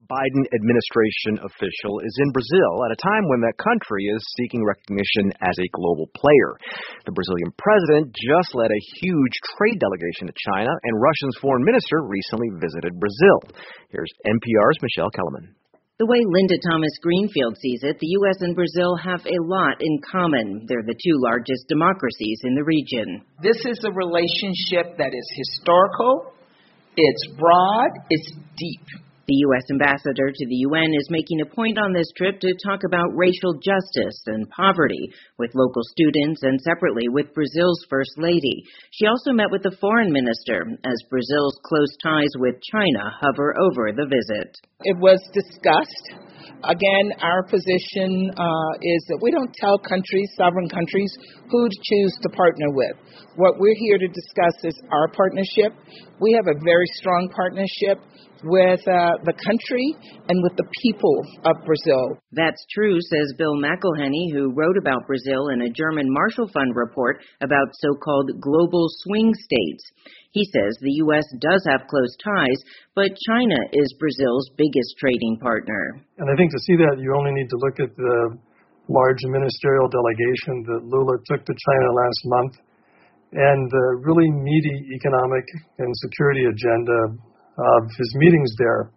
Biden administration official is in Brazil at a time when that country is seeking recognition as a global player. The Brazilian president just led a huge trade delegation to China, and Russia's foreign minister recently visited Brazil. Here's NPR's Michelle Kellerman. The way Linda Thomas Greenfield sees it, the U.S. and Brazil have a lot in common. They're the two largest democracies in the region. This is a relationship that is historical, it's broad, it's deep. The U.S. ambassador to the UN is making a point on this trip to talk about racial justice and poverty with local students and separately with Brazil's First Lady. She also met with the foreign minister as Brazil's close ties with China hover over the visit. It was discussed. Again, our position is that we don't tell countries, sovereign countries, who to choose to partner with. What we're here to discuss is our partnership. We have a very strong partnership with the country and with the people of Brazil. That's true, says Bill McElhenney, who wrote about Brazil in a German Marshall Fund report about so-called global swing states. He says the U.S. does have close ties, but China is Brazil's biggest trading partner. And I think to see that, you only need to look at the large ministerial delegation that Lula took to China last month and the really meaty economic and security agenda of his meetings there.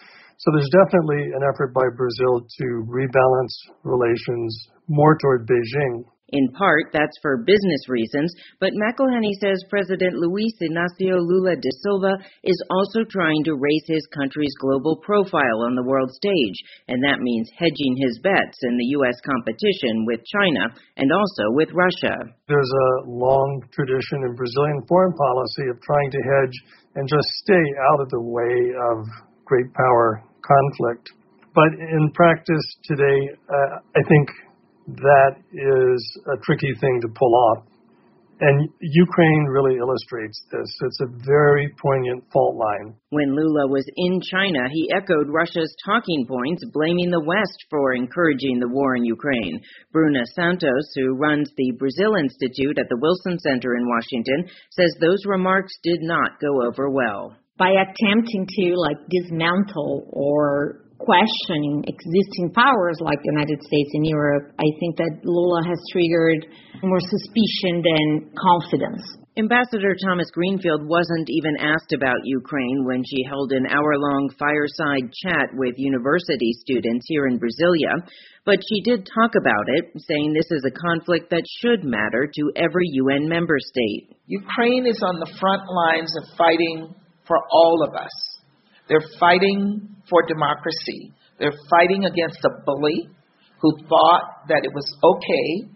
So there's definitely an effort by Brazil to rebalance relations more toward Beijing. In part, that's for business reasons, but McElhenney says President Luiz Inácio Lula da Silva is also trying to raise his country's global profile on the world stage, and that means hedging his bets in the U.S. competition with China and also with Russia. There's a long tradition in Brazilian foreign policy of trying to hedge and just stay out of the way of great power conflict. But in practice today, I think that is a tricky thing to pull off. And Ukraine really illustrates this. It's a very poignant fault line. When Lula was in China, he echoed Russia's talking points, blaming the West for encouraging the war in Ukraine. Bruna Santos, who runs the Brazil Institute at the Wilson Center in Washington, says those remarks did not go over well. By attempting to dismantle or questioning existing powers like the United States and Europe, I think that Lula has triggered more suspicion than confidence. Ambassador Thomas Greenfield wasn't even asked about Ukraine when she held an hour-long fireside chat with university students here in Brasilia, but she did talk about it, saying this is a conflict that should matter to every UN member state. Ukraine is on the front lines of fighting for all of us. They're fighting for democracy. They're fighting against a bully who thought that it was okay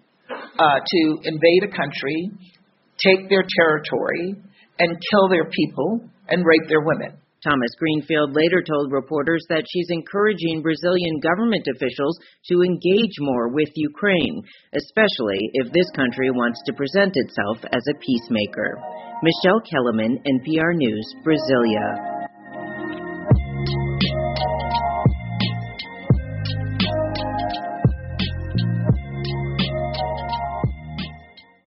to invade a country, take their territory, and kill their people and rape their women. Thomas Greenfield later told reporters that she's encouraging Brazilian government officials to engage more with Ukraine, especially if this country wants to present itself as a peacemaker. Michelle Kellerman, NPR News, Brasilia.